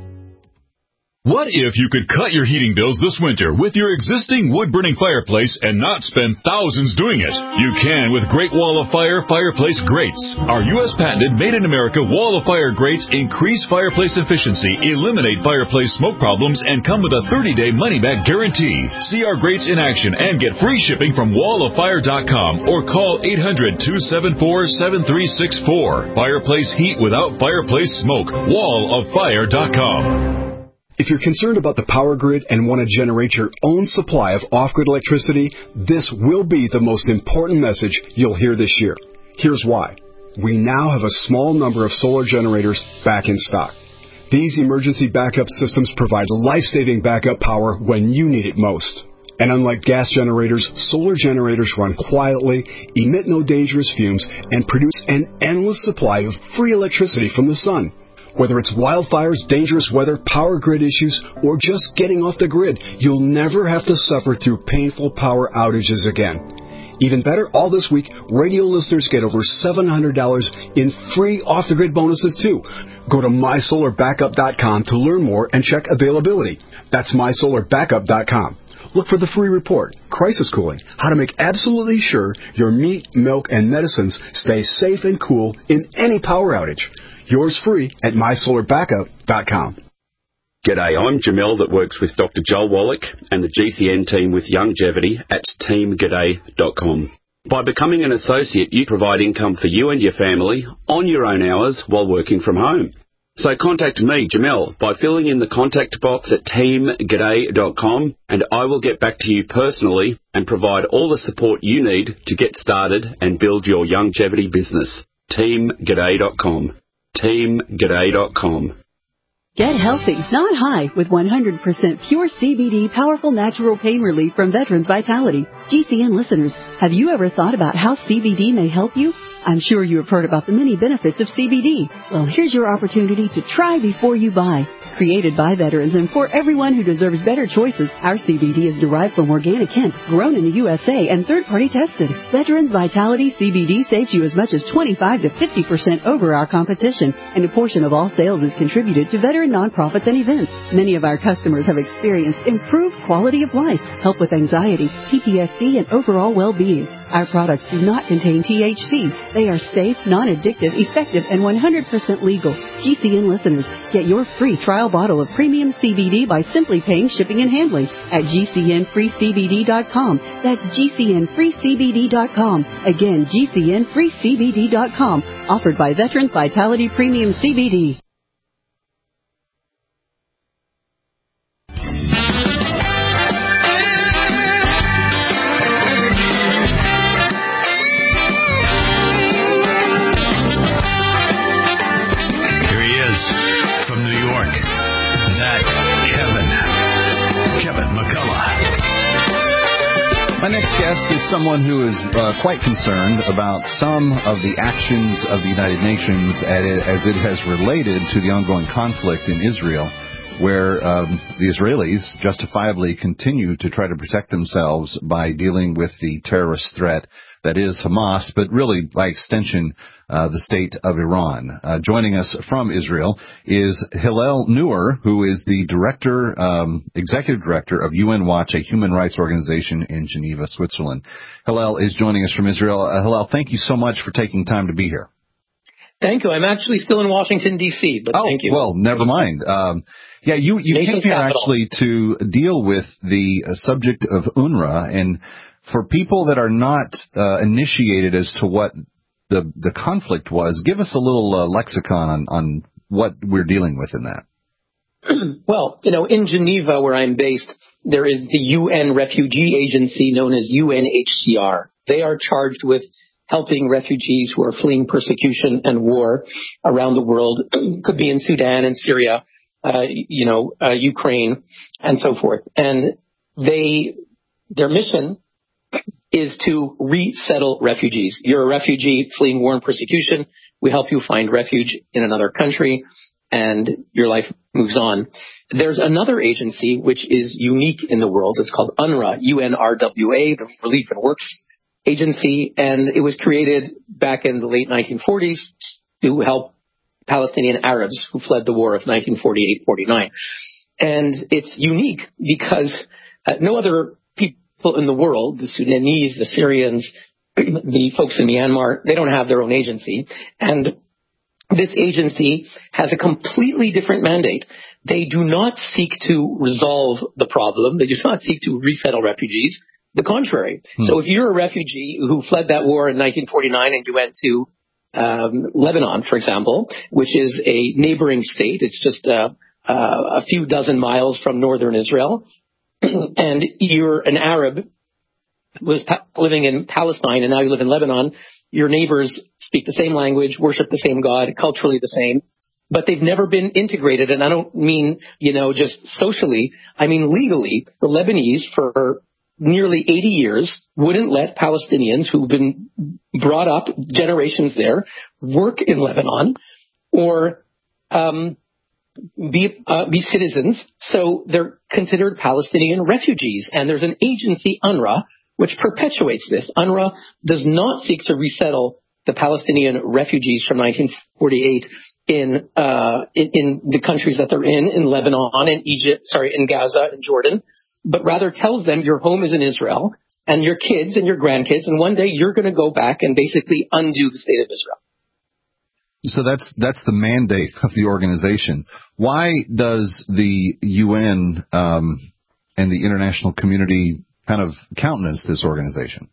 Speaker 21: What if you could cut your heating bills this winter with your existing wood-burning fireplace and not spend thousands doing it? You can with Great Wall of Fire fireplace grates. Our U S patented made-in-America Wall of Fire grates increase fireplace efficiency, eliminate fireplace smoke problems, and come with a thirty-day money-back guarantee. See our grates in action and get free shipping from wall of fire dot com or call eight hundred, two seven four, seven three six four. Fireplace heat without fireplace smoke. wall of fire dot com.
Speaker 22: If you're concerned about the power grid and want to generate your own supply of off-grid electricity, this will be the most important message you'll hear this year. Here's why. We now have a small number of solar generators back in stock. These emergency backup systems provide life-saving backup power when you need it most. And unlike gas generators, solar generators run quietly, emit no dangerous fumes, and produce an endless supply of free electricity from the sun. Whether it's wildfires, dangerous weather, power grid issues, or just getting off the grid, you'll never have to suffer through painful power outages again. Even better, all this week, radio listeners get over seven hundred dollars in free off-the-grid bonuses, too. Go to my solar backup dot com to learn more and check availability. That's my solar backup dot com. Look for the free report, Crisis Cooling, how to make absolutely sure your meat, milk, and medicines stay safe and cool in any power outage. Yours free at my solar backup dot com.
Speaker 23: G'day, I'm Jamel that works with Doctor Joel Wallach and the G C N team with Longevity at team g'day dot com. By becoming an associate, you provide income for you and your family on your own hours while working from home. So contact me, Jamel, by filling in the contact box at team g'day dot com, and I will get back to you personally and provide all the support you need to get started and build your longevity business. team g'day dot com. team g'day dot com.
Speaker 24: Get healthy, not high, with one hundred percent pure C B D powerful natural pain relief from Veterans Vitality. G C N listeners, have you ever thought about how C B D may help you? I'm sure you have heard about the many benefits of C B D. Well, here's your opportunity to try before you buy. Created by veterans and for everyone who deserves better choices, our C B D is derived from organic hemp, grown in the U S A, and third-party tested. Veterans Vitality C B D saves you as much as twenty-five to fifty percent over our competition, and a portion of all sales is contributed to veteran nonprofits and events. Many of our customers have experienced improved quality of life, help with anxiety, P T S D, and overall well-being. Our products do not contain T H C. They are safe, non-addictive, effective, and one hundred percent legal. G C N listeners, get your free trial bottle of premium C B D by simply paying shipping and handling at G C N free C B D dot com. That's G C N free C B D dot com. Again, G C N free C B D dot com. Offered by Veterans Vitality Premium C B D.
Speaker 12: My next guest is someone who is uh, quite concerned about some of the actions of the United Nations as it has related to the ongoing conflict in Israel, where um, the Israelis justifiably continue to try to protect themselves by dealing with the terrorist threat that is Hamas, but really, by extension, uh, the state of Iran. Uh, joining us from Israel is Hillel Neuer, who is the director, um, executive director of U N Watch, a human rights organization in Geneva, Switzerland. Hillel is joining us from Israel. Uh, Hillel, thank you so much for taking time to be here.
Speaker 25: Thank you. I'm actually still in Washington, D C, but
Speaker 12: oh,
Speaker 25: thank you.
Speaker 12: Well, never mind. Um, yeah, you, you came here
Speaker 25: capital.
Speaker 12: actually to deal with the uh, subject of UNRWA, and For people that are not uh, initiated as to what the the conflict was, give us a little uh, lexicon on, on what we're dealing with in that.
Speaker 25: Well, you know, in Geneva, where I'm based, there is the U N refugee agency known as U N H C R. They are charged with helping refugees who are fleeing persecution and war around the world. Could be in Sudan and Syria, uh, you know, uh, Ukraine, and so forth. And they, their mission is to resettle refugees. You're a refugee fleeing war and persecution. We help you find refuge in another country, and your life moves on. There's another agency which is unique in the world. It's called UNRWA, U N R W A, the Relief and Works Agency, and it was created back in the late nineteen forties to help Palestinian Arabs who fled the war of nineteen forty-eight forty-nine. And it's unique because uh, no other people in the world, the Sudanese, the Syrians, the folks in Myanmar, they don't have their own agency. And this agency has a completely different mandate. They do not seek to resolve the problem. They do not seek to resettle refugees. The contrary. Hmm. So if you're a refugee who fled that war in nineteen forty-nine and you went to um, Lebanon, for example, which is a neighboring state, it's just uh, uh, a few dozen miles from northern Israel, and you're an Arab who was pa- living in Palestine and now you live in Lebanon, your neighbors speak the same language, worship the same God, culturally the same, but they've never been integrated. And I don't mean, you know, just socially. I mean legally. The Lebanese, for nearly eighty years, wouldn't let Palestinians who've been brought up generations there work in Lebanon or um, be uh, be citizens. So they're considered Palestinian refugees. And there's an agency, UNRWA, which perpetuates this. UNRWA does not seek to resettle the Palestinian refugees from nineteen forty-eight in, uh, in, in the countries that they're in, in Lebanon, in Egypt, sorry, in Gaza, in Jordan, but rather tells them your home is in Israel and your kids and your grandkids, and one day you're going to go back and basically undo the state of Israel.
Speaker 12: So that's that's the mandate of the organization. Why does the U N um, and the international community kind of countenance this organization?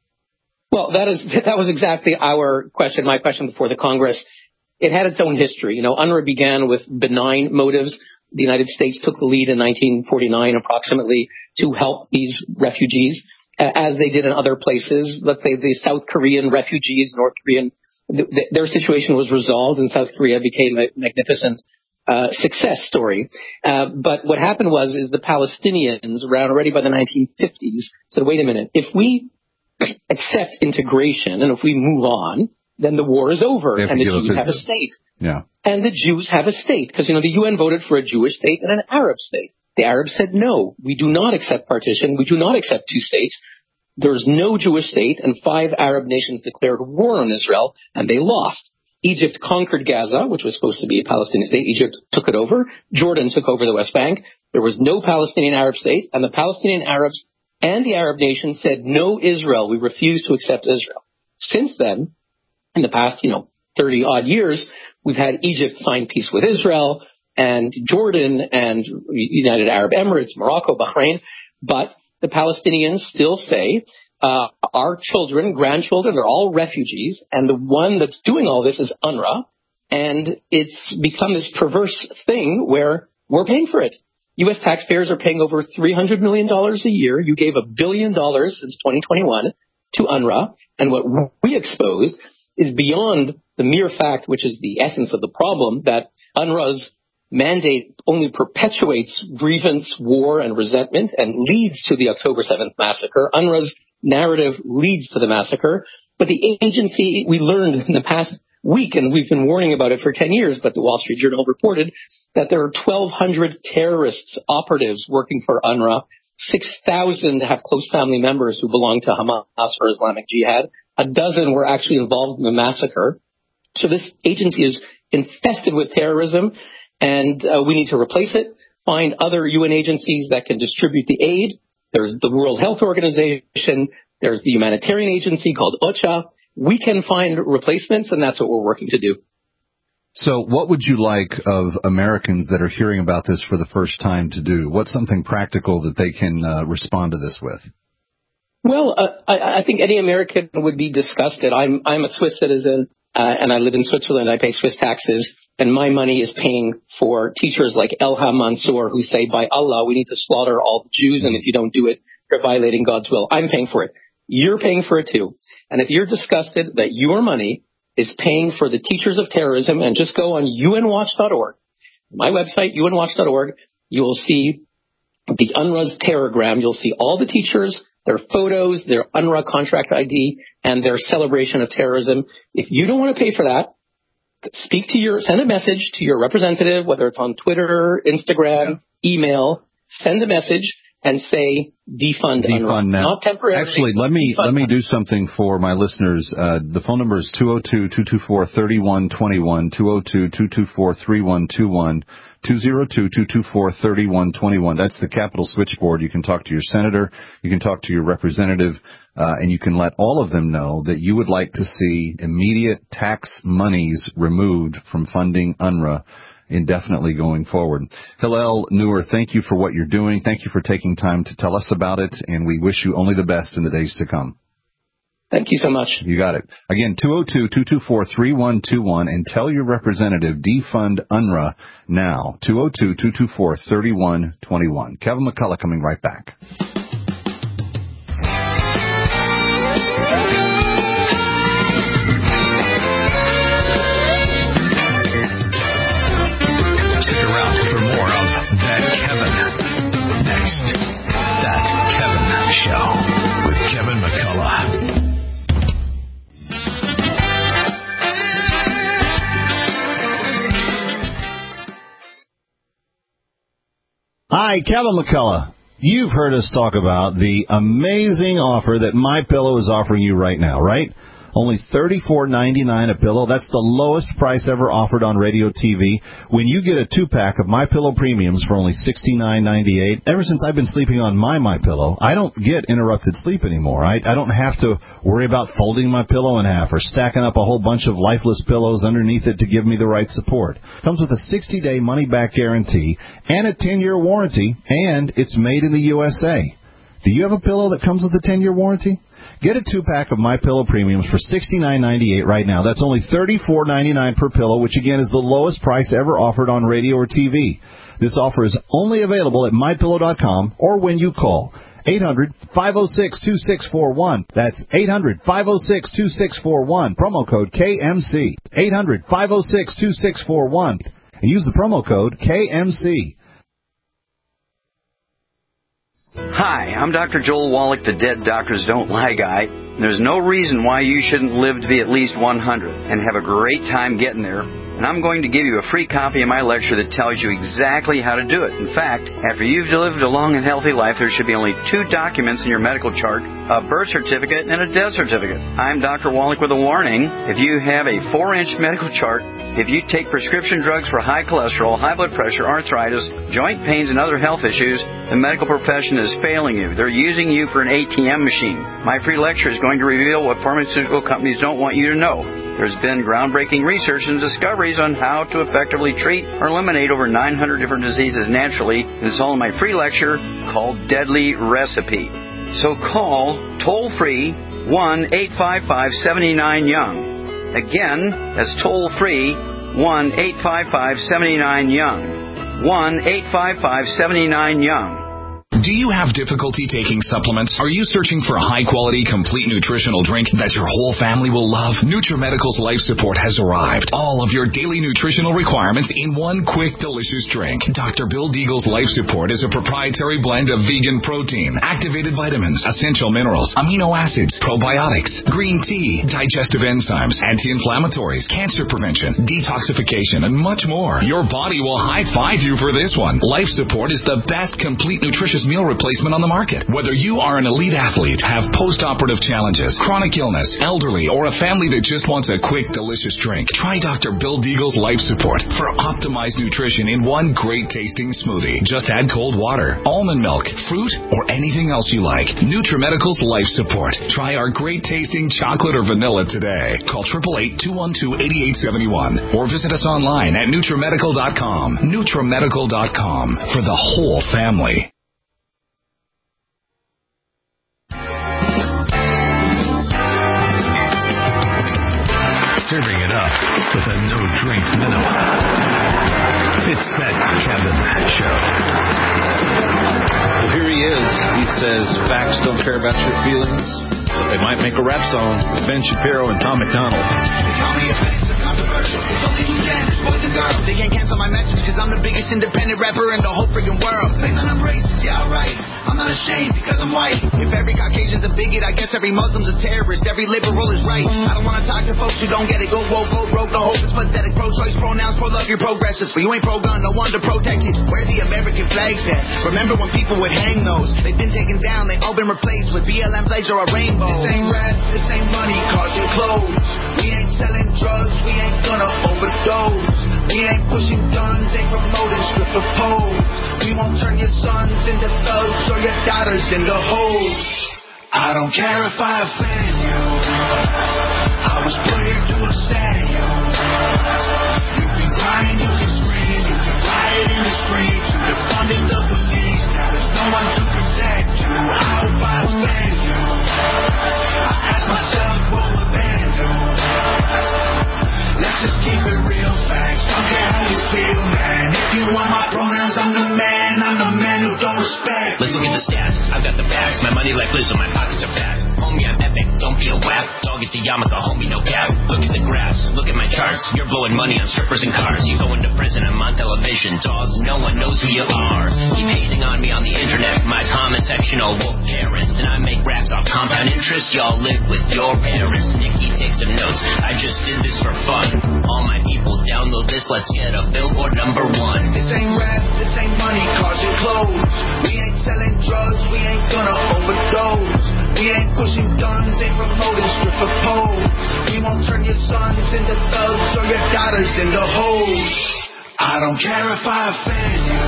Speaker 25: Well, that is that was exactly our question, my question before the Congress. It had its own history. You know, UNRWA began with benign motives. The United States took the lead in nineteen forty-nine approximately to help these refugees, as they did in other places. Let's say the South Korean refugees, North Korean, th- th- their situation was resolved and South Korea became a magnificent uh, success story. Uh, but what happened was is the Palestinians, around already by the nineteen fifties, said, wait a minute, if we accept integration and if we move on, then the war is over and the Jews have a state.
Speaker 12: Yeah.
Speaker 25: And the Jews have a state because, you know, the U N voted for a Jewish state and an Arab state. The Arabs said, no, we do not accept partition. We do not accept two states. There's no Jewish state, and five Arab nations declared war on Israel, and they lost. Egypt conquered Gaza, which was supposed to be a Palestinian state. Egypt took it over. Jordan took over the West Bank. There was no Palestinian Arab state, and the Palestinian Arabs and the Arab nations said, no Israel. We refuse to accept Israel. Since then, in the past, you know, thirty-odd years, we've had Egypt sign peace with Israel and Jordan and United Arab Emirates, Morocco, Bahrain. But the Palestinians still say uh, our children, grandchildren, are all refugees. And the one that's doing all this is UNRWA. And it's become this perverse thing where we're paying for it. U S taxpayers are paying over three hundred million dollars a year. You gave a billion dollars since twenty twenty-one to UNRWA. And what we exposed is beyond the mere fact, which is the essence of the problem, that UNRWA's mandate only perpetuates grievance, war, and resentment and leads to the October seventh massacre. UNRWA's narrative leads to the massacre. But the agency, we learned in the past week, and we've been warning about it for ten years, but the Wall Street Journal reported that there are twelve hundred terrorists, operatives working for UNRWA. six thousand have close family members who belong to Hamas or Islamic Jihad. A dozen were actually involved in the massacre. So this agency is infested with terrorism, and uh, we need to replace it, find other U N agencies that can distribute the aid. There's the World Health Organization. There's the humanitarian agency called OCHA. We can find replacements, and that's what we're working to do.
Speaker 12: So what would you like of Americans that are hearing about this for the first time to do? What's something practical that they can uh, respond to this with?
Speaker 25: Well, uh, I, I think any American would be disgusted. I'm I'm a Swiss citizen, uh, and I live in Switzerland. I pay Swiss taxes, and my money is paying for teachers like Elham Mansour who say, by Allah, we need to slaughter all the Jews, and if you don't do it, you're violating God's will. I'm paying for it. You're paying for it too. And if you're disgusted that your money is paying for the teachers of terrorism, and just go on U N watch dot org, my website, U N watch dot org, you will see the UNRWA's terrorgram. You'll see all the teachers, their photos, their UNRWA contract I D, and their celebration of terrorism. If you don't want to pay for that, speak to your, send a message to your representative, whether it's on Twitter, Instagram, email, send a message and say defund,
Speaker 12: defund UNRWA. Now. Not temporarily. Actually, let me let me do something for my listeners. Uh, the phone number is two oh two, two two four, three one two one, two oh two, two two four, three one two one, two oh two, two two four, three one two one. That's the Capitol switchboard. You can talk to your senator, you can talk to your representative, uh, and you can let all of them know that you would like to see immediate tax monies removed from funding UNRWA indefinitely going forward. Hillel Neuer, thank you for what you're doing. Thank you for taking time to tell us about it, and we wish you only the best in the days to come.
Speaker 25: Thank you so much.
Speaker 12: You got it. Again, two oh two, two two four, three one two one, and tell your representative, defund UNRWA now. two oh two, two two four, three one two one. Kevin McCullough coming right back.
Speaker 7: Stick around for more of That Kevin. Next, That Kevin Show with Kevin McCullough.
Speaker 12: Hi, Kevin McCullough. You've heard us talk about the amazing offer that MyPillow is offering you right now, right? Only thirty-four ninety-nine a pillow. That's the lowest price ever offered on radio T V. When you get a two-pack of MyPillow Premiums for only sixty-nine ninety-eight, ever since I've been sleeping on my MyPillow, I don't get interrupted sleep anymore. I, I don't have to worry about folding my pillow in half or stacking up a whole bunch of lifeless pillows underneath it to give me the right support. Comes with a sixty-day money-back guarantee and a ten-year warranty, and it's made in the U S A. Do you have a pillow that comes with a ten-year warranty? Get a two-pack of MyPillow Premiums for sixty-nine ninety-eight right now. That's only thirty-four ninety-nine per pillow, which again is the lowest price ever offered on radio or T V. This offer is only available at my pillow dot com or when you call eight hundred, five oh six, two six four one. That's eight hundred, five oh six, two six four one. Promo code K M C. eight hundred, five oh six, two six four one. And use the promo code K M C.
Speaker 18: Hi, I'm Doctor Joel Wallach, the Dead Doctors Don't Lie guy. There's no reason why you shouldn't live to be at least one hundred and have a great time getting there. And I'm going to give you a free copy of my lecture that tells you exactly how to do it. In fact, after you've lived a long and healthy life, there should be only two documents in your medical chart, a birth certificate and a death certificate. I'm Doctor Wallach with a warning. If you have a four-inch medical chart, if you take prescription drugs for high cholesterol, high blood pressure, arthritis, joint pains, and other health issues, the medical profession is failing you. They're using you for an A T M machine. My free lecture is going to reveal what pharmaceutical companies don't want you to know. There's been groundbreaking research and discoveries on how to effectively treat or eliminate over nine hundred different diseases naturally, and it's all in my free lecture called Deadly Recipe. So call toll-free one eight five five, seven nine, young. Again, that's toll-free one eight five five, seven nine, young. one eight five five, seven nine, young.
Speaker 1: Do you have difficulty taking supplements? Are you searching for a high-quality, complete nutritional drink that your whole family will love? NutriMedical's Life Support has arrived. All of your daily nutritional requirements in one quick, delicious drink. Doctor Bill Deagle's Life Support is a proprietary blend of vegan protein, activated vitamins, essential minerals, amino acids, probiotics, green tea, digestive enzymes, anti-inflammatories, cancer prevention, detoxification, and much more. Your body will high-five you for this one. Life Support is the best complete nutritious meal replacement on the market. Whether you are an elite athlete, have post-operative challenges, chronic illness, elderly, or a family that just wants a quick, delicious drink, try Doctor Bill Deagle's Life Support for optimized nutrition in one great-tasting smoothie. Just add cold water, almond milk, fruit, or anything else you like. NutriMedical's Life Support. Try our great-tasting chocolate or vanilla today. Call eight eight eight, two one two, eight eight seven one or visit us online at NutriMedical dot com. NutriMedical dot com for the whole family.
Speaker 7: with a no-drink minimum. It's that Kevin Show.
Speaker 2: Well, here he is. He says facts don't care about your feelings, but they might make a rap song. Ben Shapiro and Tom McDonald.
Speaker 3: It's only two genders, boys and girls. They can't cancel my message because I'm the biggest independent rapper in the whole freaking world. Saying that I'm racist, yeah, right. I'm not ashamed because I'm white. If every Caucasian's a bigot, I guess every Muslim's a terrorist. Every liberal is right. I don't want to talk to folks who don't get it. Go woke, go broke. The hope is pathetic. Pro-choice, pronouns, pro-love, you're progressive. But you ain't pro-gun, no one to protect it. Where the American flags at? Remember when people would hang those? They've been taken down, they all been replaced with B L M flags or a rainbow. This ain't rap, this ain't money, cars and clothes. We ain't selling drugs, we ain't gonna overdose. We ain't pushing guns, ain't promoting stripper poles. We won't turn your sons into thugs or your daughters into hoes. I don't care if I offend you. I was put here to upset you. You can cry and you can scream, you can riot in the streets. You defunded the police, now there's no one to protect you. I hope I offend you. I ask myself what will offend you. Let's just keep it real, facts. Don't care how you feel, man. If you want my pronouns, I'm the man. I'm the man who don't respect.
Speaker 5: Let's look at the stats. I've got the facts. My money like Lizzo, my pockets are fat. Homie, I'm epic. Don't be a whack. Dog, it's a yarmulke, homie, no cap. Look at the graphs. Look at my charts. You're blowing money on strippers and cars. You go into prison, I'm on television. Dog, no one knows who you are. Keep hating on me on the internet. My comment section all woke Karens. And I make raps off compound interest. Y'all live with your parents. Nikki, take some notes. I just did this for fun. All my people, download this, let's get a Billboard number one.
Speaker 3: This ain't rap, this ain't money, cars and clothes. We ain't selling drugs, we ain't gonna overdose. We ain't pushing guns, ain't promoting stripper poles. We won't turn your sons into thugs or your daughters into hoes. I don't care if I offend you.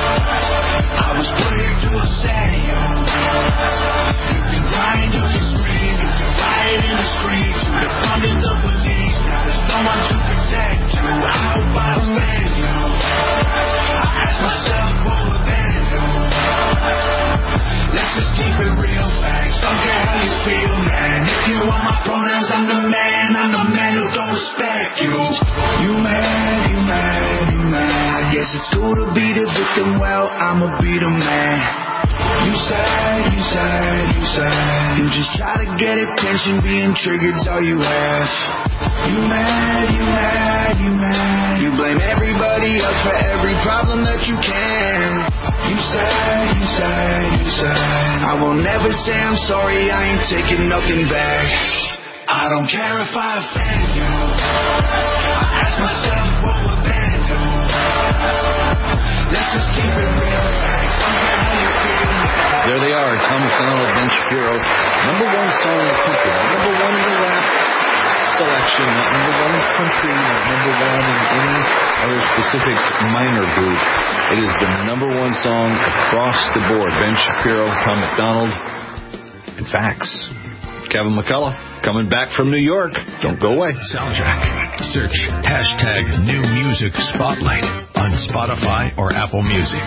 Speaker 3: I was put here to upset you. You can cry and you can scream, you can riot in the streets. You defunded the police, now there's no one to protect you. I hope I offend you. I ask myself what will offend you. Let's just keep it real, facts. Don't care how you feel, man. If you want my pronouns, I'm the man. I'm the man who don't respect you. You mad, you mad, you mad. I guess it's cool to be the victim. Well, I'ma be the man. You sad, you sad, you sad. You just try to get attention, being triggered's all you have. You mad, you mad, you mad. You blame everybody else for every problem that you can. You sad, you sad, you sad. I will never say I'm sorry, I ain't taking nothing back. I don't care if I offend you. I ask myself what will offend you. Let's just keep it real, facts. Don't care how you feel.
Speaker 2: There they are, Tom McDonald, Ben Shapiro. Number one song in the country. Not number one in the rap selection. Not number one in country. Not number one in any other specific minor group. It is the number one song across the board. Ben Shapiro, Tom McDonald, and facts. Kevin McCullough coming back from New York. Don't go away.
Speaker 7: Soundtrack. Search hashtag New Music Spotlight on Spotify or Apple Music.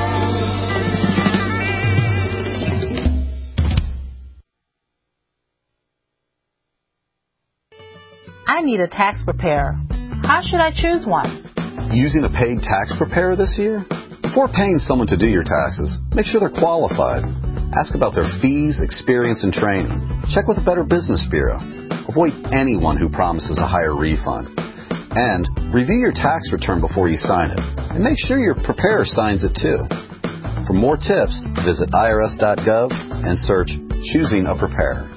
Speaker 8: I need a tax preparer. How should I choose one?
Speaker 9: Using a paid tax preparer this year? Before paying someone to do your taxes, make sure they're qualified. Ask about their fees, experience, and training. Check with the Better Business Bureau. Avoid anyone who promises a higher refund. And review your tax return before you sign it. And make sure your preparer signs it too. For more tips, visit I R S dot gov and search Choosing a Preparer.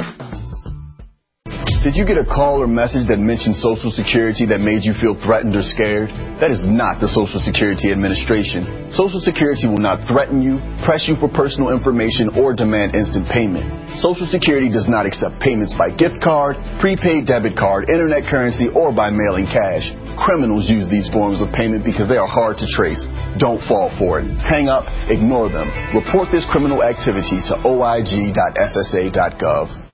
Speaker 26: Did you get a call or message that mentioned Social Security that made you feel threatened or scared? That is not the Social Security Administration. Social Security will not threaten you, press you for personal information, or demand instant payment. Social Security does not accept payments by gift card, prepaid debit card, internet currency, or by mailing cash. Criminals use these forms of payment because they are hard to trace. Don't fall for it. Hang up, ignore them. Report this criminal activity to O I G dot S S A dot gov.